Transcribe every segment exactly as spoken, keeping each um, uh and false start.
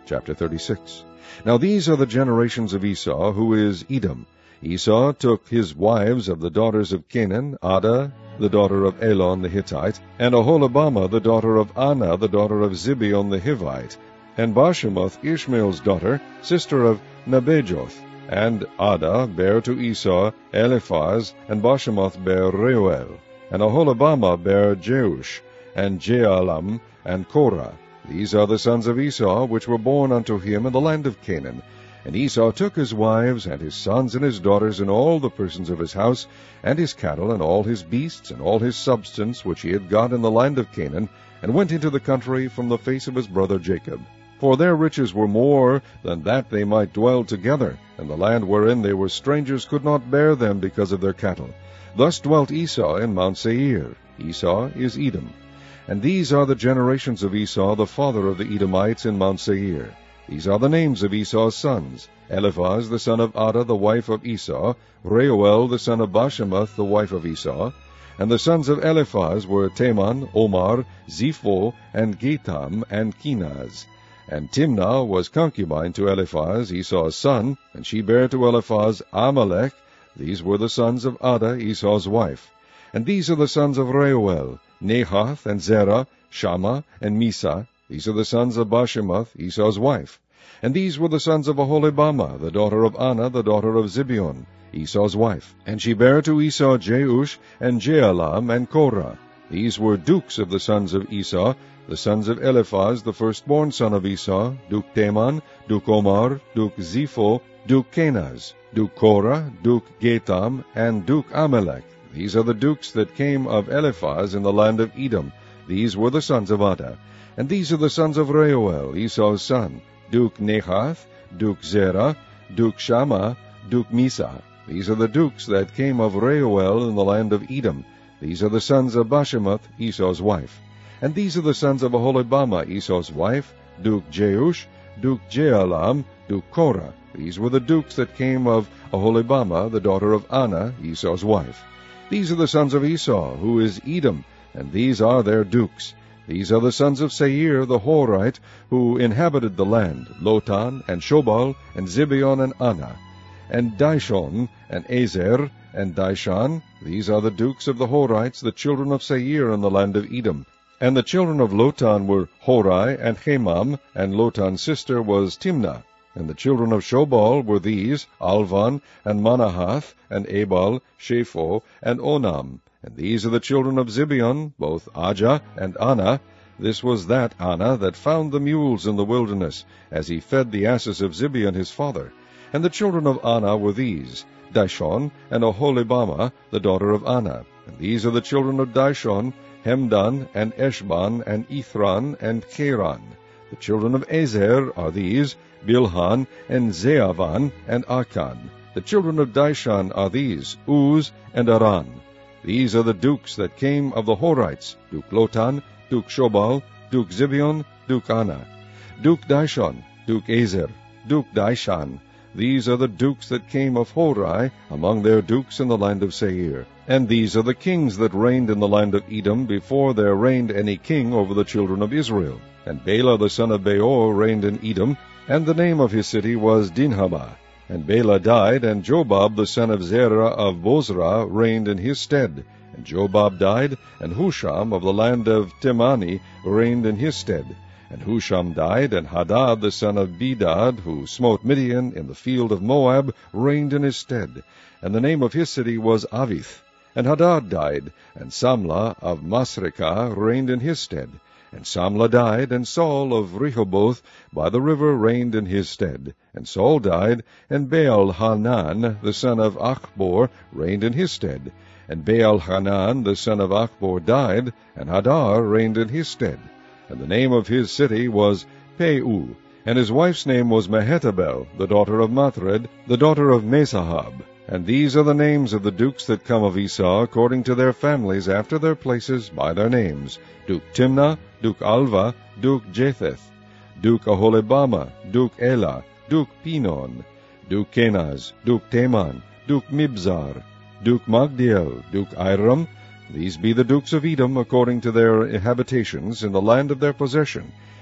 Chapter thirty-six. Now these are the generations of Esau, who is Edom. Esau took his wives of the daughters of Canaan, Adah, the daughter of Elon the Hittite, and Oholibamah, the daughter of Anah, the daughter of Zibeon the Hivite, and Bashemoth, Ishmael's daughter, sister of Nebajoth. And Adah bare to Esau Eliphaz, and Bashemoth bare Reuel, and Oholibamah bare Jeush, and Jaalam, and Korah. These are the sons of Esau, which were born unto him in the land of Canaan. And Esau took his wives, and his sons, and his daughters, and all the persons of his house, and his cattle, and all his beasts, and all his substance, which he had got in the land of Canaan, and went into the country from the face of his brother Jacob. For their riches were more than that they might dwell together, and the land wherein they were strangers could not bear them because of their cattle. Thus dwelt Esau in Mount Seir. Esau is Edom. And these are the generations of Esau, the father of the Edomites, in Mount Seir. These are the names of Esau's sons: Eliphaz the son of Adah, the wife of Esau; Reuel the son of Bashemoth, the wife of Esau. And the sons of Eliphaz were Teman, Omar, Zepho, and Gatam, and Kenaz. And Timnah was concubine to Eliphaz, Esau's son, and she bare to Eliphaz Amalek. These were the sons of Adah, Esau's wife. And these are the sons of Reuel, Nahath, and Zerah, Shammah, and Misa. These are the sons of Bashemoth, Esau's wife. And these were the sons of Oholibamah, the daughter of Anah, the daughter of Zibeon, Esau's wife. And she bare to Esau Jeush, and Jaalam, and Korah. These were dukes of the sons of Esau, the sons of Eliphaz, the firstborn son of Esau, Duke Teman, Duke Omar, Duke Zepho, Duke Kenaz, Duke Korah, Duke Gatam, and Duke Amalek. These are the dukes that came of Eliphaz in the land of Edom. These were the sons of Adah. And these are the sons of Reuel, Esau's son: Duke Nahath, Duke Zerah, Duke Shammah, Duke Misa. These are the dukes that came of Reuel in the land of Edom. These are the sons of Bashemoth, Esau's wife. And these are the sons of Oholibamah, Esau's wife: Duke Jeush, Duke Jaalam, Duke Korah. These were the dukes that came of Oholibamah, the daughter of Anah, Esau's wife. These are the sons of Esau, who is Edom, and these are their dukes. These are the sons of Seir the Horite, who inhabited the land: Lotan, and Shobal, and Zibeon, and Anah, and Dishon, and Ezer, and Dishan. These are the dukes of the Horites, the children of Seir in the land of Edom. And the children of Lotan were Horai, and Hemam, and Lotan's sister was Timnah. And the children of Shobal were these: Alvan, and Manahath, and Ebal, Shepho, and Onam. And these are the children of Zibeon, both Ajah and Anah. This was that Anah that found the mules in the wilderness, as he fed the asses of Zibeon his father. And the children of Anah were these: Dishon, and Oholibamah, the daughter of Anah. And these are the children of Dishon: Hemdan, and Eshban, and Ithran, and Cheran. The children of Ezer are these: Bilhan, and Zeavan, and Akan. The children of Dishan are these: Uz, and Aran. These are the dukes that came of the Horites: Duke Lotan, Duke Shobal, Duke Zibeon, Duke Anah, Duke Dishon, Duke Ezer, Duke Dishan. These are the dukes that came of Horai among their dukes in the land of Seir. And these are the kings that reigned in the land of Edom before there reigned any king over the children of Israel. And Bela the son of Beor reigned in Edom, and the name of his city was Dinhabah. And Bela died, and Jobab the son of Zerah of Bozrah reigned in his stead. And Jobab died, and Husham of the land of Temani reigned in his stead. And Husham died, and Hadad the son of Bedad, who smote Midian in the field of Moab, reigned in his stead. And the name of his city was Avith. And Hadad died, and Samlah of Masrekah reigned in his stead. And Samlah died, and Saul of Rehoboth by the river reigned in his stead. And Saul died, and Baal-Hanan the son of Achbor reigned in his stead. And Baal-Hanan the son of Achbor died, and Hadar reigned in his stead. And the name of his city was Peu, and his wife's name was Mehetabel, the daughter of Matred, the daughter of Mesahab. And these are the names of the dukes that come of Esau, according to their families, after their places, by their names: Duke Timnah, Duke Alva, Duke Jetheth, Duke Oholibamah, Duke Elah, Duke Pinon, Duke Kenaz, Duke Teman, Duke Mibzar, Duke Magdiel, Duke Iram. These be the dukes of Edom, according to their habitations, in the land of their possession.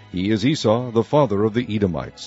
He is Esau, the father of the Edomites.